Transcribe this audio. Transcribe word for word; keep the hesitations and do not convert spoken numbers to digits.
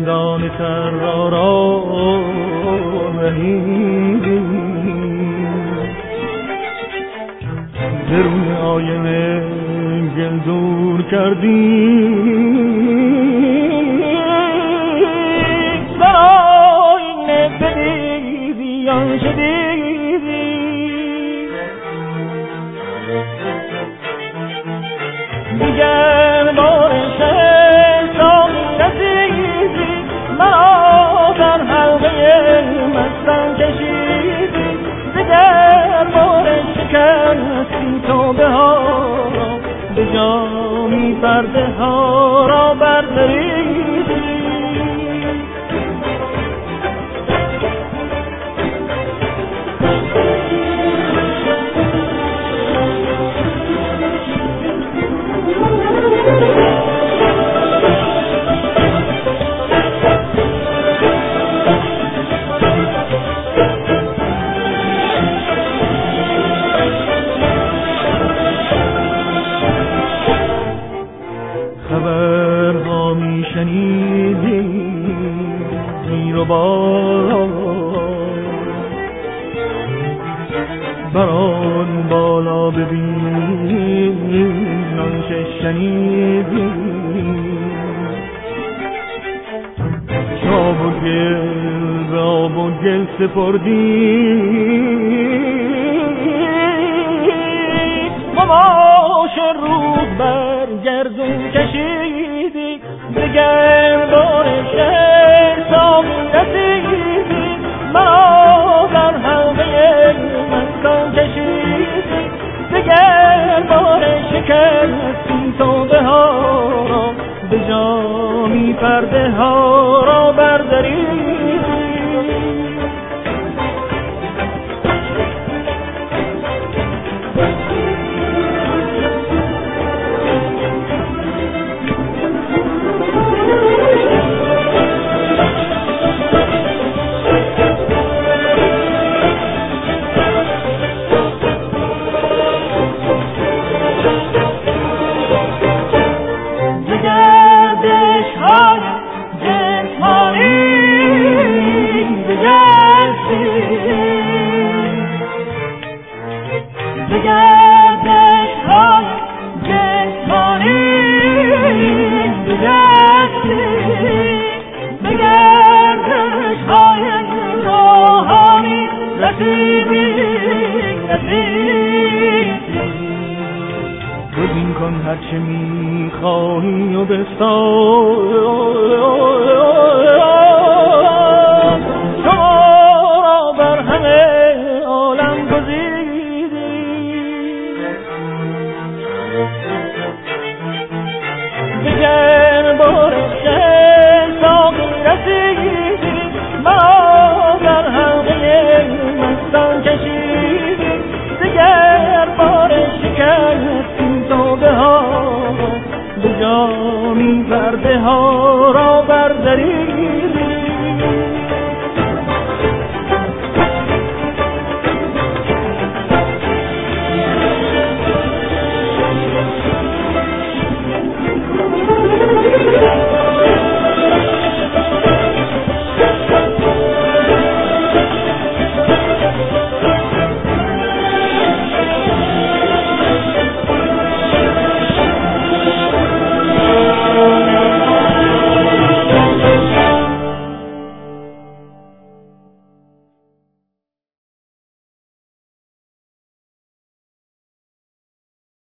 زندان ترا را رهیدی، درون آینه گل دور کردی، در آینه بدیدی آنچه دیدی، دیگر بار شیطانی رسیدی، مرا در حلقه مستان کشیدی، دیگر بار شکستی توبه ها را، به جامی پرده ها را بردریدی. خبرها می شنیدی زیر و بار، بران بالا ببین آنچه شنیدی، آب و گل به آب و گل سپردی، مماش رود بر گردون کشیدی، دگر بار شیطانی رسیدی، مرا در حلقه مستان کشیدی، دگر بار شکستی توبه ها را، به جامی پرده ها را بردریدی. ببین کن هرچه می خواهی و بستان، شما را بر همه عالم گزیدی، دیگر بار شیطانی رسیدی، مرا در حلقه مستان کشیدی، دیگر بار شکستی توبه ها، به جامی پرده ها را بردریدی.